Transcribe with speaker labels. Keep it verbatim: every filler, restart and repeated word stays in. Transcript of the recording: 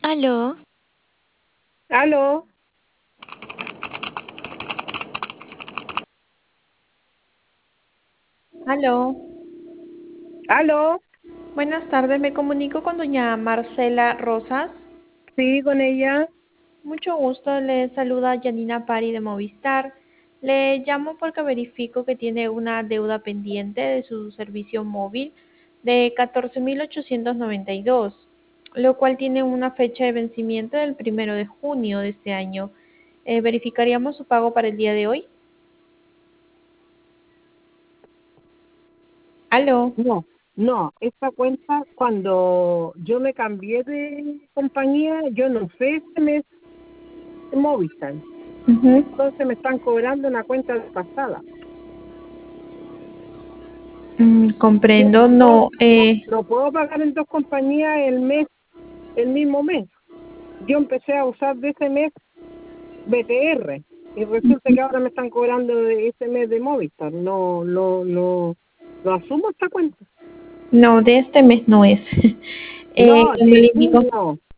Speaker 1: Aló,
Speaker 2: Aló,
Speaker 3: Aló,
Speaker 2: aló,
Speaker 3: buenas tardes, me comunico con doña Marcela Rosas.
Speaker 2: sí, con ella.
Speaker 3: Mucho gusto, le saluda Janina Pari de Movistar. Le llamo porque verifico que tiene una deuda pendiente de su servicio móvil de catorce mil ochocientos noventa y dos, lo cual tiene una fecha de vencimiento del primero de junio de este año. Eh, ¿verificaríamos su pago para el día de hoy? Aló.
Speaker 2: No, no, esta cuenta, cuando yo me cambié de compañía, yo no sé este mes de Movistar.
Speaker 3: Ujú.
Speaker 2: Entonces me están cobrando una cuenta pasada.
Speaker 3: Mm,
Speaker 2: Yo
Speaker 3: comprendo,
Speaker 2: no,
Speaker 3: no. Eh,
Speaker 2: no puedo pagar en dos compañías el mes, el mismo mes. Yo empecé a usar de ese mes B T R y resulta que ahora me están cobrando de ese mes de Movistar. No, no, no, no asumo esta cuenta.
Speaker 3: No, de este mes no es. Eh,
Speaker 2: No,
Speaker 3: como
Speaker 2: de
Speaker 3: le indico,
Speaker 2: junio.